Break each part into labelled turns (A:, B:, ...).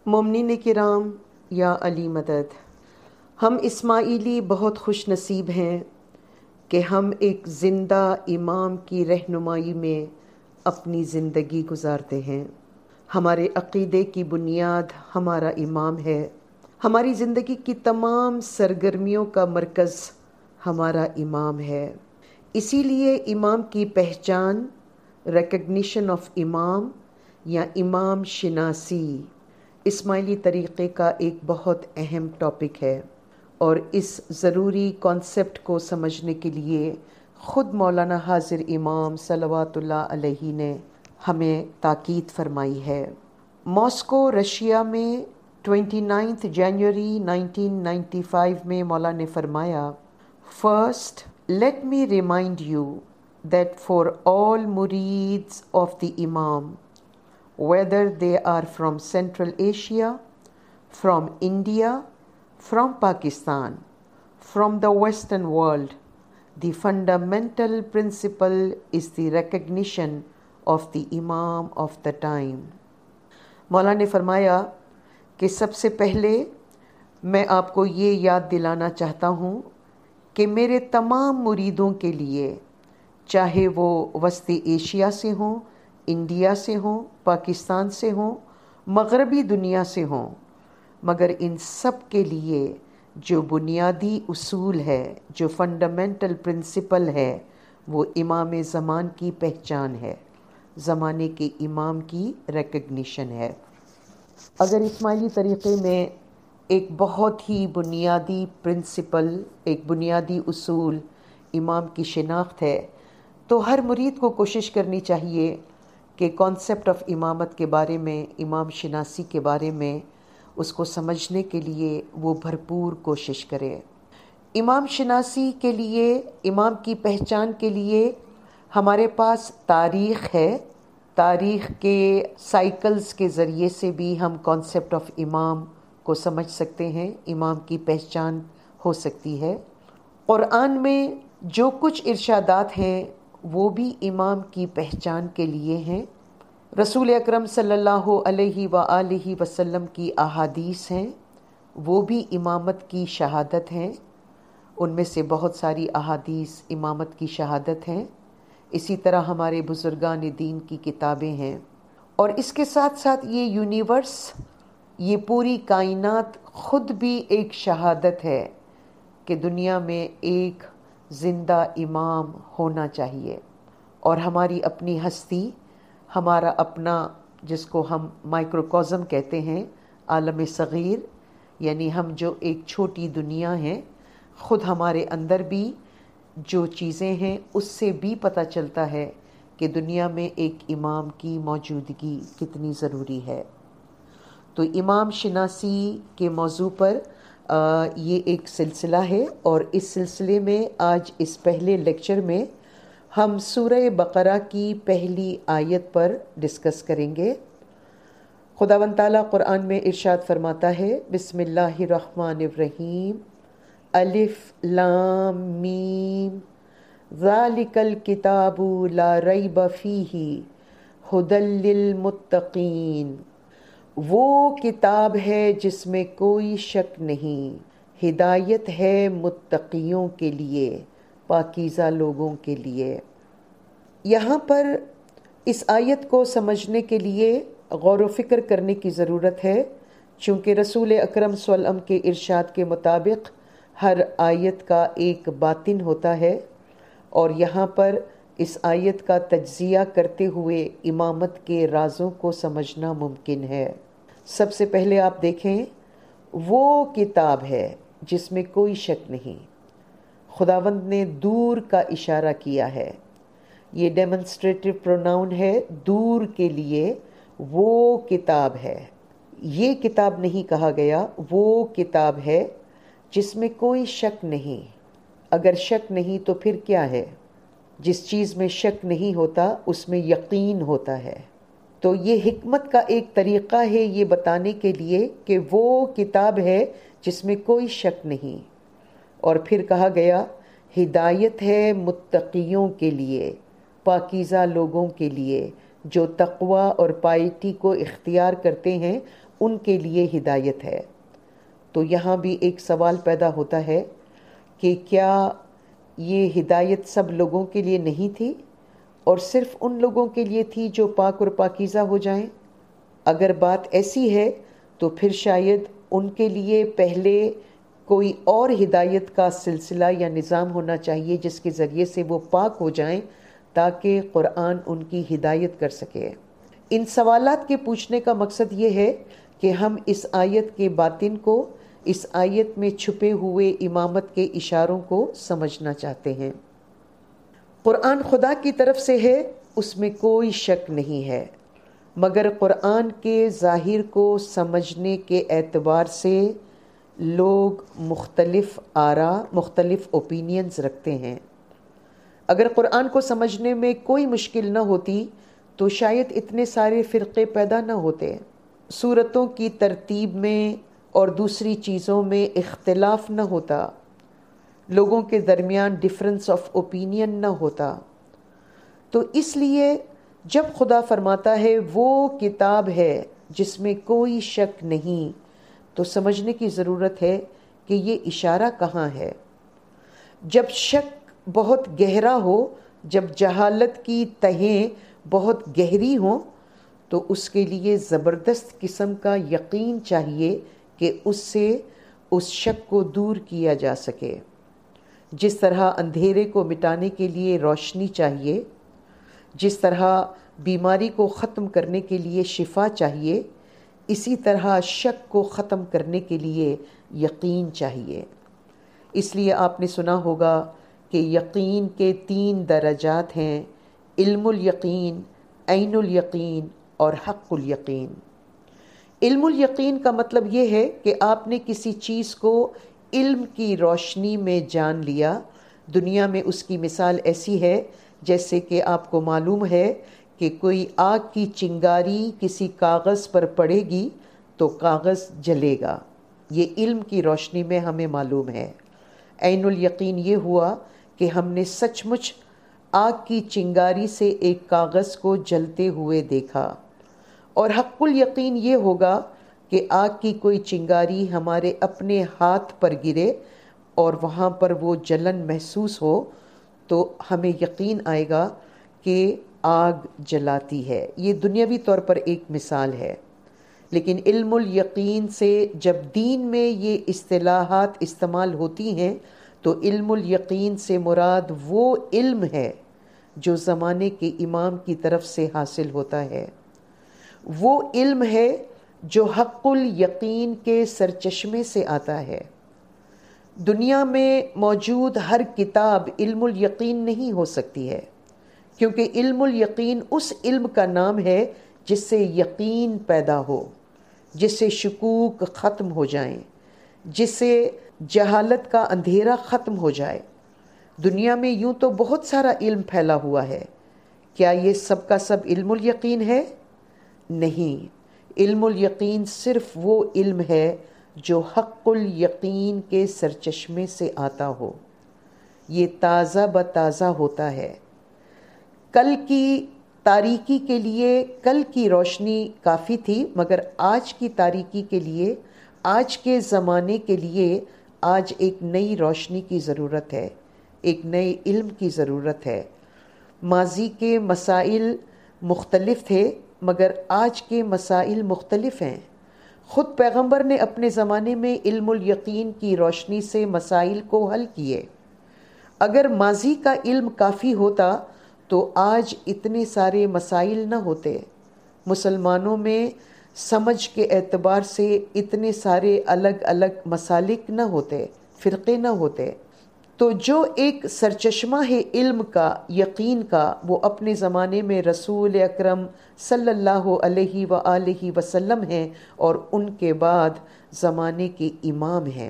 A: مومنین کرام یا علی مدد، ہم اسماعیلی بہت خوش نصیب ہیں کہ ہم ایک زندہ امام کی رہنمائی میں اپنی زندگی گزارتے ہیں۔ ہمارے عقیدے کی بنیاد ہمارا امام ہے۔ ہماری زندگی کی تمام سرگرمیوں کا مرکز ہمارا امام ہے۔ اسی لیے امام کی پہچان، ریکگنیشن آف امام یا امام شناسی اسماعیلی طریقے کا ایک بہت اہم ٹاپک ہے، اور اس ضروری کانسیپٹ کو سمجھنے کے لیے خود مولانا حاضر امام صلوات اللہ علیہ نے ہمیں تاکید فرمائی ہے۔ ماسکو رشیا میں 29 جنوری 1995 میں مولانا نے فرمایا، first let me remind you that for all murids of the Imam, whether they are from Central Asia, from India, from Pakistan, from the Western world, the fundamental principle is the recognition of the Imam of the time. مولانا نے فرمایا کہ سب سے پہلے میں آپ کو یہ یاد دلانا چاہتا ہوں کہ میرے تمام مریدوں کے لیے، چاہے وہ وسط ایشیا سے ہوں، انڈیا سے ہوں، پاکستان سے ہوں، مغربی دنیا سے ہوں، مگر ان سب کے لیے جو بنیادی اصول ہے، جو فنڈامنٹل پرنسپل ہے، وہ امام زمان کی پہچان ہے، زمانے کے امام کی ریکگنیشن ہے۔ اگر اسماعیلی طریقے میں ایک بہت ہی بنیادی پرنسپل، ایک بنیادی اصول امام کی شناخت ہے، تو ہر مرید کو کوشش کرنی چاہیے کہ کانسیپٹ آف امامت کے بارے میں، امام شناسی کے بارے میں اس کو سمجھنے کے لیے وہ بھرپور کوشش کرے۔ امام شناسی کے لیے، امام کی پہچان کے لیے ہمارے پاس تاریخ ہے۔ تاریخ کے سائیکلز کے ذریعے سے بھی ہم کانسیپٹ آف امام کو سمجھ سکتے ہیں، امام کی پہچان ہو سکتی ہے۔ قرآن میں جو کچھ ارشادات ہیں وہ بھی امام کی پہچان کے لیے ہیں۔ رسول اکرم صلی اللہ علیہ وآلہ وسلم کی احادیث ہیں، وہ بھی امامت کی شہادت ہیں۔ ان میں سے بہت ساری احادیث امامت کی شہادت ہیں۔ اسی طرح ہمارے بزرگان دین کی کتابیں ہیں، اور اس کے ساتھ ساتھ یہ یونیورس، یہ پوری کائنات خود بھی ایک شہادت ہے کہ دنیا میں ایک زندہ امام ہونا چاہیے، اور ہماری اپنی ہستی، ہمارا اپنا جس کو ہم مائکروکازم کہتے ہیں، عالم صغیر، یعنی ہم جو ایک چھوٹی دنیا ہیں، خود ہمارے اندر بھی جو چیزیں ہیں اس سے بھی پتہ چلتا ہے کہ دنیا میں ایک امام کی موجودگی کتنی ضروری ہے۔ تو امام شناسی کے موضوع پر یہ ایک سلسلہ ہے، اور اس سلسلے میں آج اس پہلے لیکچر میں ہم سورہ بقرہ کی پہلی آیت پر ڈسکس کریں گے۔ خداوند تعالیٰ قرآن میں ارشاد فرماتا ہے، بسم اللہ الرحمن الرحیم، الف لام میم، ذالک الکتاب لا ریب فیہ ھدی للمتقین۔ وہ کتاب ہے جس میں کوئی شک نہیں، ہدایت ہے متقیوں کے لیے، پاکیزہ لوگوں کے لیے۔ یہاں پر اس آیت کو سمجھنے کے لیے غور و فکر کرنے کی ضرورت ہے، چونکہ رسول اکرم صلی اللہ علیہ وسلم کے ارشاد کے مطابق ہر آیت کا ایک باطن ہوتا ہے، اور یہاں پر اس آیت کا تجزیہ کرتے ہوئے امامت کے رازوں کو سمجھنا ممکن ہے۔ سب سے پہلے آپ دیکھیں، وہ کتاب ہے جس میں کوئی شک نہیں۔ خداوند نے دور کا اشارہ کیا ہے، یہ ڈیمونسٹریٹو پروناؤن ہے دور کے لیے، وہ کتاب ہے۔ یہ کتاب نہیں کہا گیا، وہ کتاب ہے جس میں کوئی شک نہیں۔ اگر شک نہیں تو پھر کیا ہے؟ جس چیز میں شک نہیں ہوتا اس میں یقین ہوتا ہے۔ تو یہ حکمت کا ایک طریقہ ہے یہ بتانے کے لیے کہ وہ کتاب ہے جس میں کوئی شک نہیں، اور پھر کہا گیا ہدایت ہے متقیوں کے لیے، پاکیزہ لوگوں کے لیے، جو تقوی اور پائٹی کو اختیار کرتے ہیں، ان کے لیے ہدایت ہے۔ تو یہاں بھی ایک سوال پیدا ہوتا ہے کہ کیا یہ ہدایت سب لوگوں کے لیے نہیں تھی اور صرف ان لوگوں کے لیے تھی جو پاک اور پاکیزہ ہو جائیں؟ اگر بات ایسی ہے تو پھر شاید ان کے لیے پہلے کوئی اور ہدایت کا سلسلہ یا نظام ہونا چاہیے جس کے ذریعے سے وہ پاک ہو جائیں تاکہ قرآن ان کی ہدایت کر سکے۔ ان سوالات کے پوچھنے کا مقصد یہ ہے کہ ہم اس آیت کے باطن کو، اس آیت میں چھپے ہوئے امامت کے اشاروں کو سمجھنا چاہتے ہیں۔ قرآن خدا کی طرف سے ہے، اس میں کوئی شک نہیں ہے، مگر قرآن کے ظاہر کو سمجھنے کے اعتبار سے لوگ مختلف آراء، مختلف اوپینینز رکھتے ہیں۔ اگر قرآن کو سمجھنے میں کوئی مشکل نہ ہوتی تو شاید اتنے سارے فرقے پیدا نہ ہوتے، سورتوں کی ترتیب میں اور دوسری چیزوں میں اختلاف نہ ہوتا، لوگوں کے درمیان ڈفرنس آف اوپینین نہ ہوتا۔ تو اس لیے جب خدا فرماتا ہے وہ کتاب ہے جس میں کوئی شک نہیں، تو سمجھنے کی ضرورت ہے کہ یہ اشارہ کہاں ہے۔ جب شک بہت گہرا ہو، جب جہالت کی تہیں بہت گہری ہوں، تو اس کے لیے زبردست قسم کا یقین چاہیے کہ اس سے اس شک کو دور کیا جا سکے۔ جس طرح اندھیرے کو مٹانے کے لیے روشنی چاہیے، جس طرح بیماری کو ختم کرنے کے لیے شفا چاہیے، اسی طرح شک کو ختم کرنے کے لیے یقین چاہیے۔ اس لیے آپ نے سنا ہوگا کہ یقین کے 3 درجات ہیں: علم الیقین، عین الیقین اور حق الیقین۔ علم الیقین کا مطلب یہ ہے کہ آپ نے کسی چیز کو علم کی روشنی میں جان لیا۔ دنیا میں اس کی مثال ایسی ہے جیسے کہ آپ کو معلوم ہے کہ کوئی آگ کی چنگاری کسی کاغذ پر پڑے گی تو کاغذ جلے گا، یہ علم کی روشنی میں ہمیں معلوم ہے۔ عین الیقین یہ ہوا کہ ہم نے سچ مچ آگ کی چنگاری سے ایک کاغذ کو جلتے ہوئے دیکھا۔ اور حق الیقین یہ ہوگا کہ آگ کی کوئی چنگاری ہمارے اپنے ہاتھ پر گرے اور وہاں پر وہ جلن محسوس ہو تو ہمیں یقین آئے گا کہ آگ جلاتی ہے۔ یہ دنیاوی طور پر ایک مثال ہے، لیکن علم الیقین سے جب دین میں یہ اصطلاحات استعمال ہوتی ہیں تو علم الیقین سے مراد وہ علم ہے جو زمانے کے امام کی طرف سے حاصل ہوتا ہے، وہ علم ہے جو حق الیقین کے سرچشمے سے آتا ہے۔ دنیا میں موجود ہر کتاب علم الیقین نہیں ہو سکتی ہے، کیونکہ علم الیقین اس علم کا نام ہے جس سے یقین پیدا ہو، جس سے شکوک ختم ہو جائیں، جس سے جہالت کا اندھیرا ختم ہو جائے۔ دنیا میں یوں تو بہت سارا علم پھیلا ہوا ہے، کیا یہ سب کا سب علم الیقین ہے؟ نہیں، علم الیقین صرف وہ علم ہے جو حق الیقین کے سرچشمے سے آتا ہو، یہ تازہ بتازہ ہوتا ہے۔ کل کی تاریکی کے لیے کل کی روشنی کافی تھی، مگر آج کی تاریکی کے لیے، آج کے زمانے کے لیے آج ایک نئی روشنی کی ضرورت ہے، ایک نئے علم کی ضرورت ہے۔ ماضی کے مسائل مختلف تھے مگر آج کے مسائل مختلف ہیں۔ خود پیغمبر نے اپنے زمانے میں علم الیقین کی روشنی سے مسائل کو حل کیے۔ اگر ماضی کا علم کافی ہوتا تو آج اتنے سارے مسائل نہ ہوتے، مسلمانوں میں سمجھ کے اعتبار سے اتنے سارے الگ الگ مسالک نہ ہوتے، فرقے نہ ہوتے۔ تو جو ایک سرچشمہ ہے علم کا، یقین کا، وہ اپنے زمانے میں رسول اکرم صلی اللہ علیہ وآلہ وسلم ہیں اور ان کے بعد زمانے کے امام ہیں۔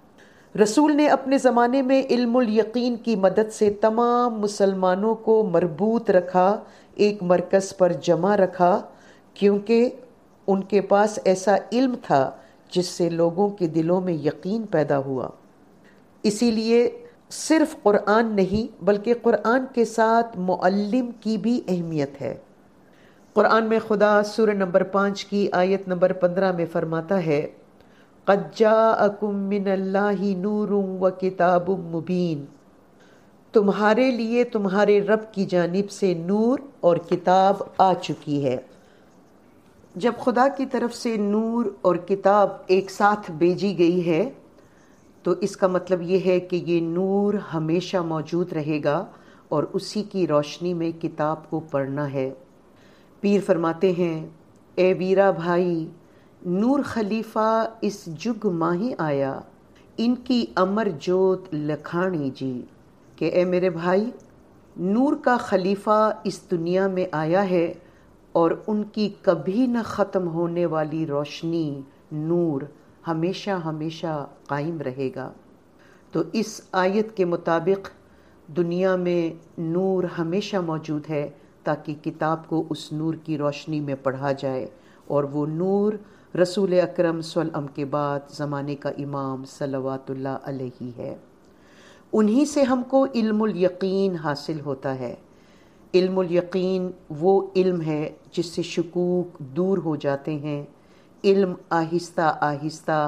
A: رسول نے اپنے زمانے میں علم الیقین کی مدد سے تمام مسلمانوں کو مربوط رکھا، ایک مرکز پر جمع رکھا، کیونکہ ان کے پاس ایسا علم تھا جس سے لوگوں کے دلوں میں یقین پیدا ہوا۔ اسی لیے صرف قرآن نہیں بلکہ قرآن کے ساتھ معلم کی بھی اہمیت ہے۔ قرآن میں خدا سورہ نمبر 5 کی آیت نمبر 15 میں فرماتا ہے قَدْ جَاءَكُم مِّنَ اللَّهِ نُورٌ وَكِتَابٌ مُبِينٌ، تمہارے لیے تمہارے رب کی جانب سے نور اور کتاب آ چکی ہے۔ جب خدا کی طرف سے نور اور کتاب ایک ساتھ بھیجی گئی ہے تو اس کا مطلب یہ ہے کہ یہ نور ہمیشہ موجود رہے گا اور اسی کی روشنی میں کتاب کو پڑھنا ہے۔ پیر فرماتے ہیں اے ویرا بھائی، نور خلیفہ اس جگ ماہی آیا، ان کی امر جوت لکھانی جی، کہ اے میرے بھائی، نور کا خلیفہ اس دنیا میں آیا ہے اور ان کی کبھی نہ ختم ہونے والی روشنی نور ہمیشہ ہمیشہ قائم رہے گا۔ تو اس آیت کے مطابق دنیا میں نور ہمیشہ موجود ہے تاکہ کتاب کو اس نور کی روشنی میں پڑھا جائے، اور وہ نور رسول اکرم صلی اللہ علیہ وسلم کے بعد زمانے کا امام صلوات اللہ علیہ ہے۔ انہی سے ہم کو علم الیقین حاصل ہوتا ہے۔ علم الیقین وہ علم ہے جس سے شکوک دور ہو جاتے ہیں، علم آہستہ آہستہ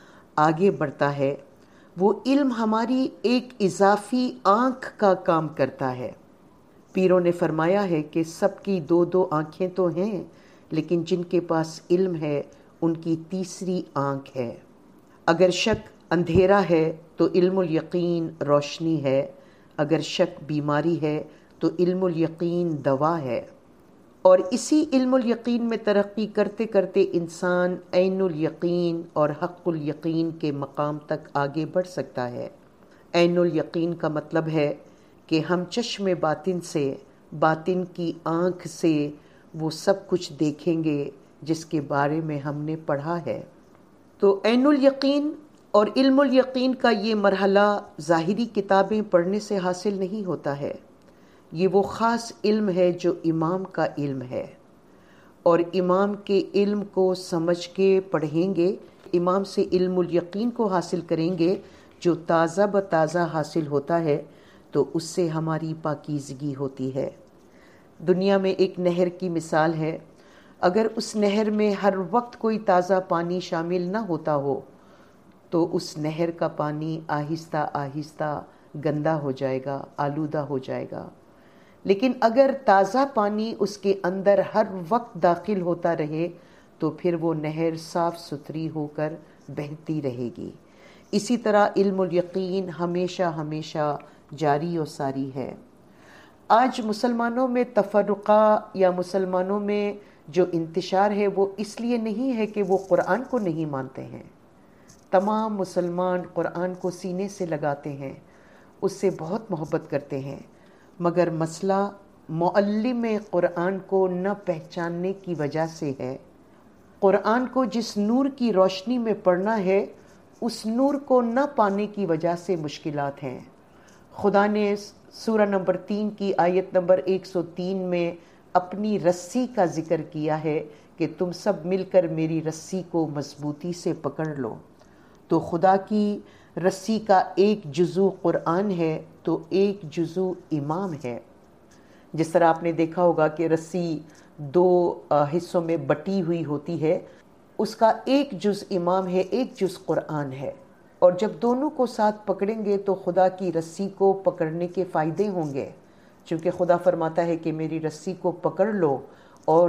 A: آگے بڑھتا ہے۔ وہ علم ہماری ایک اضافی آنکھ کا کام کرتا ہے۔ پیروں نے فرمایا ہے کہ سب کی دو دو آنکھیں تو ہیں، لیکن جن کے پاس علم ہے ان کی تیسری آنکھ ہے۔ اگر شک اندھیرا ہے تو علم الیقین روشنی ہے، اگر شک بیماری ہے تو علم الیقین دوا ہے، اور اسی علم الیقین میں ترقی کرتے کرتے انسان عین الیقین اور حق الیقین کے مقام تک آگے بڑھ سکتا ہے۔ عین الیقین کا مطلب ہے کہ ہم چشم باطن سے، باطن کی آنکھ سے وہ سب کچھ دیکھیں گے جس کے بارے میں ہم نے پڑھا ہے۔ تو عین الیقین اور علم الیقین کا یہ مرحلہ ظاہری کتابیں پڑھنے سے حاصل نہیں ہوتا ہے۔ یہ وہ خاص علم ہے جو امام کا علم ہے، اور امام کے علم کو سمجھ کے پڑھیں گے، امام سے علم الیقین کو حاصل کریں گے جو تازہ بتازہ حاصل ہوتا ہے، تو اس سے ہماری پاکیزگی ہوتی ہے۔ دنیا میں ایک نہر کی مثال ہے، اگر اس نہر میں ہر وقت کوئی تازہ پانی شامل نہ ہوتا ہو تو اس نہر کا پانی آہستہ آہستہ گندا ہو جائے گا، آلودہ ہو جائے گا۔ لیکن اگر تازہ پانی اس کے اندر ہر وقت داخل ہوتا رہے تو پھر وہ نہر صاف ستھری ہو کر بہتی رہے گی۔ اسی طرح علم الیقین ہمیشہ ہمیشہ جاری و ساری ہے۔ آج مسلمانوں میں تفرقہ یا مسلمانوں میں جو انتشار ہے وہ اس لیے نہیں ہے کہ وہ قرآن کو نہیں مانتے ہیں۔ تمام مسلمان قرآن کو سینے سے لگاتے ہیں، اس سے بہت محبت کرتے ہیں، مگر مسئلہ معلم قرآن کو نہ پہچاننے کی وجہ سے ہے۔ قرآن کو جس نور کی روشنی میں پڑھنا ہے اس نور کو نہ پانے کی وجہ سے مشکلات ہیں۔ خدا نے سورہ نمبر 3 کی آیت نمبر 103 میں اپنی رسی کا ذکر کیا ہے کہ تم سب مل کر میری رسی کو مضبوطی سے پکڑ لو۔ تو خدا کی رسی کا ایک جزو قرآن ہے تو ایک جزو امام ہے۔ جس طرح آپ نے دیکھا ہوگا کہ رسی 2 حصوں میں بٹی ہوئی ہوتی ہے، اس کا ایک جز امام ہے، ایک جز قرآن ہے، اور جب دونوں کو ساتھ پکڑیں گے تو خدا کی رسی کو پکڑنے کے فائدے ہوں گے، چونکہ خدا فرماتا ہے کہ میری رسی کو پکڑ لو اور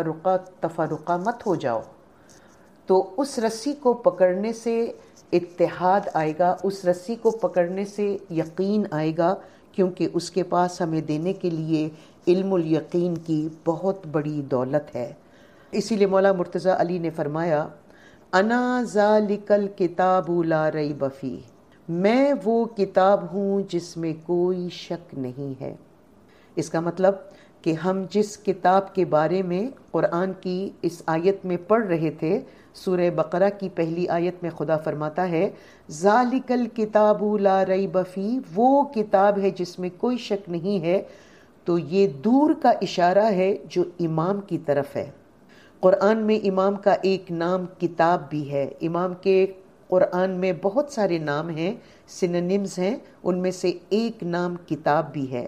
A: تفرقہ مت ہو جاؤ۔ تو اس رسی کو پکڑنے سے اتحاد آئے گا، اس رسی کو پکڑنے سے یقین آئے گا، کیونکہ اس کے پاس ہمیں دینے کے لیے علم الیقین کی بہت بڑی دولت ہے۔ اسی لیے مولا مرتضی علی نے فرمایا انا ذالک الکتاب لا ریب فیہ، میں وہ کتاب ہوں جس میں کوئی شک نہیں ہے۔ اس کا مطلب کہ ہم جس کتاب کے بارے میں قرآن کی اس آیت میں پڑھ رہے تھے، سورہ بقرہ کی پہلی آیت میں خدا فرماتا ہے ذالک الکتاب لا ریب فیہ، وہ کتاب ہے جس میں کوئی شک نہیں ہے، تو یہ دور کا اشارہ ہے جو امام کی طرف ہے۔ قرآن میں امام کا ایک نام کتاب بھی ہے۔ امام کے قرآن میں بہت سارے نام ہیں، سینونیمز ہیں، ان میں سے ایک نام کتاب بھی ہے،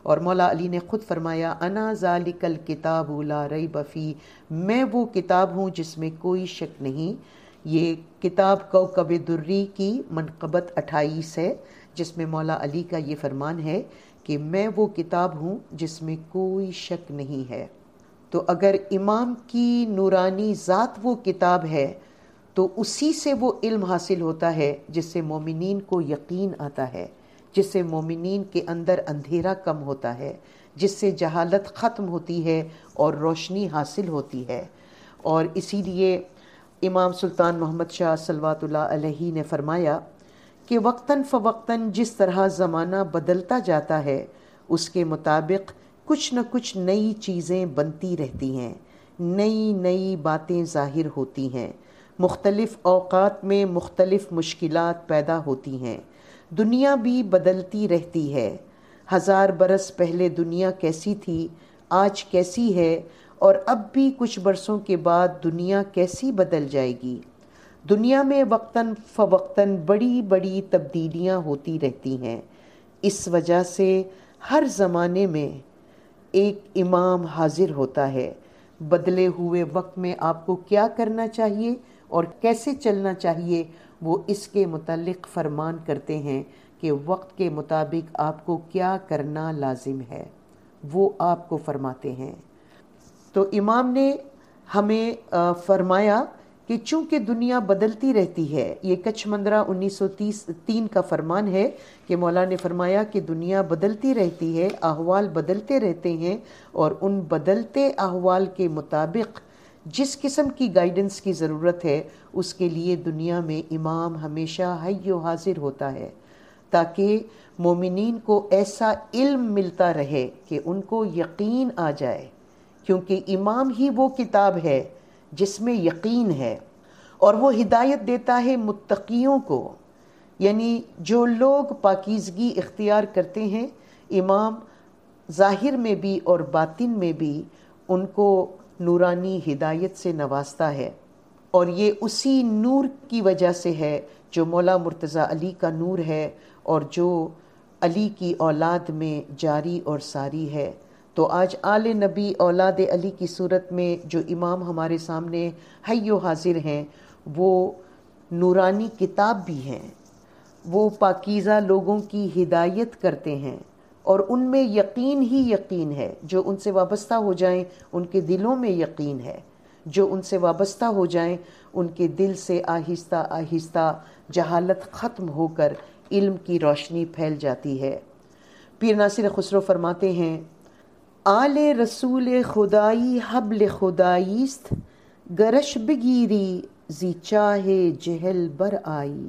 A: اور مولا علی نے خود فرمایا انا ذالک الکتاب لا ریب فی، میں وہ کتاب ہوں جس میں کوئی شک نہیں۔ یہ کتاب کوکب دری کی منقبت 28 ہے، جس میں مولا علی کا یہ فرمان ہے کہ میں وہ کتاب ہوں جس میں کوئی شک نہیں ہے۔ تو اگر امام کی نورانی ذات وہ کتاب ہے تو اسی سے وہ علم حاصل ہوتا ہے جس سے مومنین کو یقین آتا ہے، جس سے مومنین کے اندر اندھیرا کم ہوتا ہے، جس سے جہالت ختم ہوتی ہے اور روشنی حاصل ہوتی ہے۔ اور اسی لیے امام سلطان محمد شاہ صلوات اللہ علیہ نے فرمایا کہ وقتاً فوقتاً جس طرح زمانہ بدلتا جاتا ہے اس کے مطابق کچھ نہ کچھ نئی چیزیں بنتی رہتی ہیں، نئی نئی باتیں ظاہر ہوتی ہیں، مختلف اوقات میں مختلف مشکلات پیدا ہوتی ہیں، دنیا بھی بدلتی رہتی ہے۔ 1000 برس پہلے دنیا کیسی تھی، آج کیسی ہے، اور اب بھی کچھ برسوں کے بعد دنیا کیسی بدل جائے گی۔ دنیا میں وقتاً فوقتاً بڑی بڑی تبدیلیاں ہوتی رہتی ہیں۔ اس وجہ سے ہر زمانے میں ایک امام حاضر ہوتا ہے۔ بدلے ہوئے وقت میں آپ کو کیا کرنا چاہیے اور کیسے چلنا چاہیے، وہ اس کے متعلق فرمان کرتے ہیں کہ وقت کے مطابق آپ کو کیا کرنا لازم ہے، وہ آپ کو فرماتے ہیں۔ تو امام نے ہمیں فرمایا کہ چونکہ دنیا بدلتی رہتی ہے، یہ کچھ مندرہ 1903 کا فرمان ہے کہ مولا نے فرمایا کہ دنیا بدلتی رہتی ہے، احوال بدلتے رہتے ہیں، اور ان بدلتے احوال کے مطابق جس قسم کی گائیڈنس کی ضرورت ہے اس کے لیے دنیا میں امام ہمیشہ حی و حاضر ہوتا ہے، تاکہ مومنین کو ایسا علم ملتا رہے کہ ان کو یقین آ جائے، کیونکہ امام ہی وہ کتاب ہے جس میں یقین ہے، اور وہ ہدایت دیتا ہے متقیوں کو، یعنی جو لوگ پاکیزگی اختیار کرتے ہیں، امام ظاہر میں بھی اور باطن میں بھی ان کو نورانی ہدایت سے نوازتا ہے۔ اور یہ اسی نور کی وجہ سے ہے جو مولا مرتضی علی کا نور ہے اور جو علی کی اولاد میں جاری اور ساری ہے۔ تو آج آل نبی اولاد علی کی صورت میں جو امام ہمارے سامنے حی و حاضر ہیں، وہ نورانی کتاب بھی ہیں، وہ پاکیزہ لوگوں کی ہدایت کرتے ہیں، اور ان میں یقین ہی یقین ہے۔ جو ان سے وابستہ ہو جائیں ان کے دلوں میں یقین ہے، جو ان سے وابستہ ہو جائیں ان کے دل سے آہستہ آہستہ جہالت ختم ہو کر علم کی روشنی پھیل جاتی ہے۔ پیر ناصر خسرو فرماتے ہیں آل رسول خدائی حبل خداییست، گرش بگیری زی چاہ جہل بر آئی۔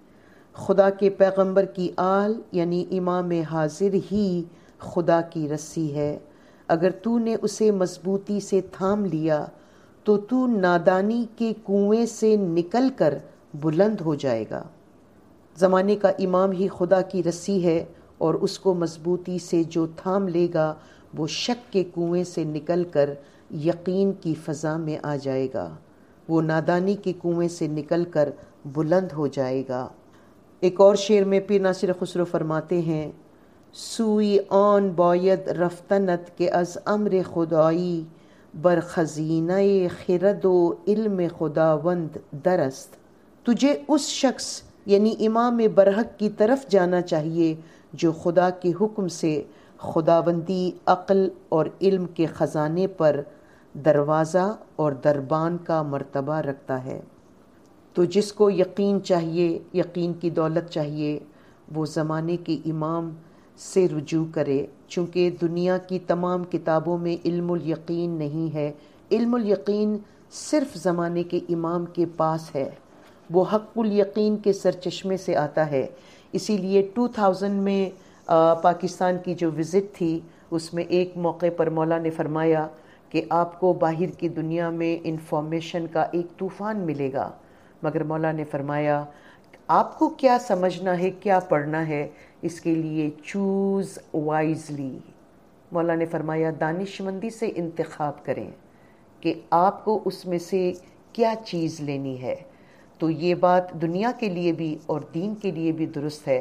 A: خدا کے پیغمبر کی آل یعنی امام حاضر ہی خدا کی رسی ہے، اگر تو نے اسے مضبوطی سے تھام لیا تو تو نادانی کے کنویں سے نکل کر بلند ہو جائے گا۔ زمانے کا امام ہی خدا کی رسی ہے، اور اس کو مضبوطی سے جو تھام لے گا وہ شک کے کنویں سے نکل کر یقین کی فضا میں آ جائے گا، وہ نادانی کے کنویں سے نکل کر بلند ہو جائے گا۔ ایک اور شعر میں پیر ناصر خسرو فرماتے ہیں سوئی آن باید رفتنت کہ از امر خدائی، بر خزینہ خرد و علم خداوند درست۔ تجھے اس شخص یعنی امام برحق کی طرف جانا چاہیے جو خدا کے حکم سے خداوندی عقل اور علم کے خزانے پر دروازہ اور دربان کا مرتبہ رکھتا ہے۔ تو جس کو یقین چاہیے، یقین کی دولت چاہیے، وہ زمانے کے امام سے رجوع کرے، چونکہ دنیا کی تمام کتابوں میں علم الیقین نہیں ہے۔ علم الیقین صرف زمانے کے امام کے پاس ہے، وہ حق الیقین کے سرچشمے سے آتا ہے۔ اسی لیے 2000 میں پاکستان کی جو وزٹ تھی اس میں ایک موقع پر مولا نے فرمایا کہ آپ کو باہر کی دنیا میں انفارمیشن کا ایک طوفان ملے گا، مگر مولا نے فرمایا آپ کو کیا سمجھنا ہے، کیا پڑھنا ہے، اس کے لیے چوز وائزلی۔ مولا نے فرمایا دانش مندی سے انتخاب کریں کہ آپ کو اس میں سے کیا چیز لینی ہے۔ تو یہ بات دنیا کے لیے بھی اور دین کے لیے بھی درست ہے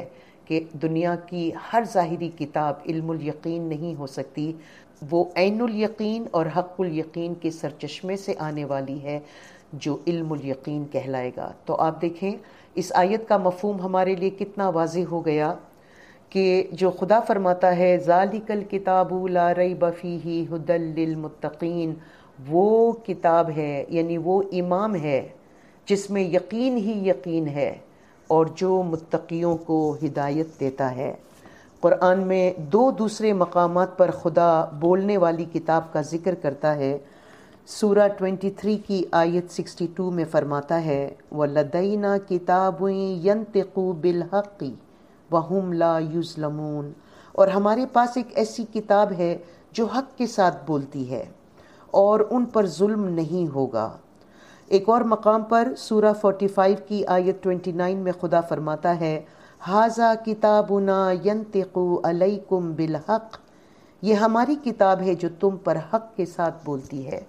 A: کہ دنیا کی ہر ظاہری کتاب علم الیقین نہیں ہو سکتی، وہ عین الیقین اور حق الیقین کے سرچشمے سے آنے والی ہے جو علم الیقین کہلائے گا۔ تو آپ دیکھیں اس آیت کا مفہوم ہمارے لیے کتنا واضح ہو گیا کہ جو خدا فرماتا ہے ذالک الکتاب لا ریب فیہ ھدی للمتقین، وہ کتاب ہے یعنی وہ امام ہے جس میں یقین ہی یقین ہے اور جو متقیوں کو ہدایت دیتا ہے۔ قرآن میں دو دوسرے مقامات پر خدا بولنے والی کتاب کا ذکر کرتا ہے۔ سورہ 23 کی آیت 62 میں فرماتا ہے وَلَدَيْنَا كِتَابٌ يَنطِقُ بِالْحَقِّ وَهُمْ لَا يُظْلَمُونَ، اور ہمارے پاس ایک ایسی کتاب ہے جو حق کے ساتھ بولتی ہے اور ان پر ظلم نہیں ہوگا۔ ایک اور مقام پر سورہ 45 کی آیت 29 میں خدا فرماتا ہے ھذا کتابنا ینطق علیکم بالحق، یہ ہماری کتاب ہے جو تم پر حق کے ساتھ بولتی ہے۔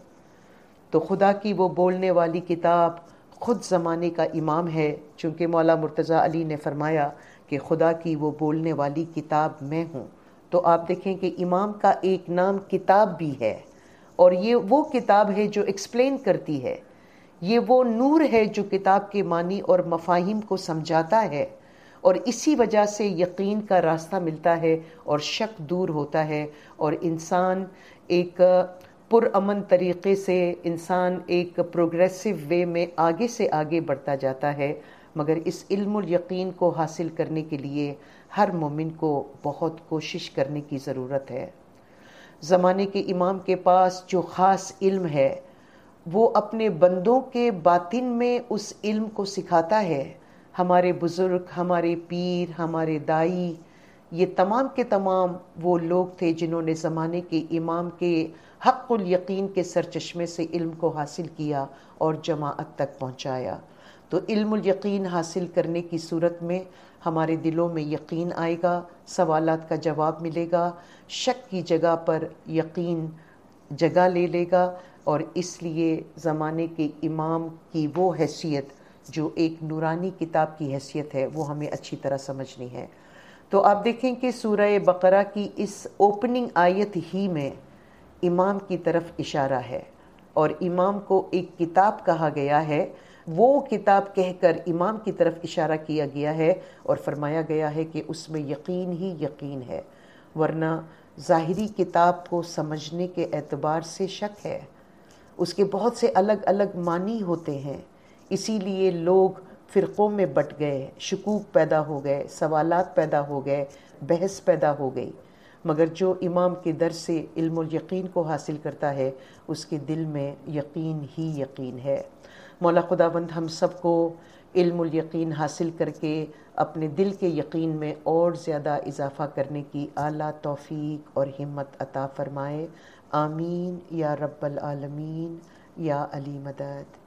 A: تو خدا کی وہ بولنے والی کتاب خود زمانے کا امام ہے، چونکہ مولا مرتضی علی نے فرمایا کہ خدا کی وہ بولنے والی کتاب میں ہوں۔ تو آپ دیکھیں کہ امام کا ایک نام کتاب بھی ہے، اور یہ وہ کتاب ہے جو ایکسپلین کرتی ہے، یہ وہ نور ہے جو کتاب کے معنی اور مفاہیم کو سمجھاتا ہے، اور اسی وجہ سے یقین کا راستہ ملتا ہے اور شک دور ہوتا ہے، اور انسان ایک پرامن طریقے سے، انسان ایک پروگریسو وے میں آگے سے آگے بڑھتا جاتا ہے۔ مگر اس علم الیقین کو حاصل کرنے کے لیے ہر مومن کو بہت کوشش کرنے کی ضرورت ہے۔ زمانے کے امام کے پاس جو خاص علم ہے وہ اپنے بندوں کے باطن میں اس علم کو سکھاتا ہے۔ ہمارے بزرگ، ہمارے پیر، ہمارے دائی، یہ تمام کے تمام وہ لوگ تھے جنہوں نے زمانے کے امام کے حق الیقین کے سرچشمے سے علم کو حاصل کیا اور جماعت تک پہنچایا۔ تو علم الیقین حاصل کرنے کی صورت میں ہمارے دلوں میں یقین آئے گا، سوالات کا جواب ملے گا، شک کی جگہ پر یقین جگہ لے لے گا، اور اس لیے زمانے کے امام کی وہ حیثیت جو ایک نورانی کتاب کی حیثیت ہے وہ ہمیں اچھی طرح سمجھنی ہے۔ تو آپ دیکھیں کہ سورہ بقرہ کی اس اوپننگ آیت ہی میں امام کی طرف اشارہ ہے، اور امام کو ایک کتاب کہا گیا ہے، وہ کتاب کہہ کر امام کی طرف اشارہ کیا گیا ہے اور فرمایا گیا ہے کہ اس میں یقین ہی یقین ہے، ورنہ ظاہری کتاب کو سمجھنے کے اعتبار سے شک ہے، اس کے بہت سے الگ الگ معنی ہوتے ہیں، اسی لیے لوگ فرقوں میں بٹ گئے، شکوک پیدا ہو گئے، سوالات پیدا ہو گئے، بحث پیدا ہو گئی۔ مگر جو امام کے در سے علم الیقین کو حاصل کرتا ہے اس کے دل میں یقین ہی یقین ہے۔ مولا خداوند ہم سب کو علم الیقین حاصل کر کے اپنے دل کے یقین میں اور زیادہ اضافہ کرنے کی اعلیٰ توفیق اور ہمت عطا فرمائے۔ آمین یا رب العالمین یا علی مدد۔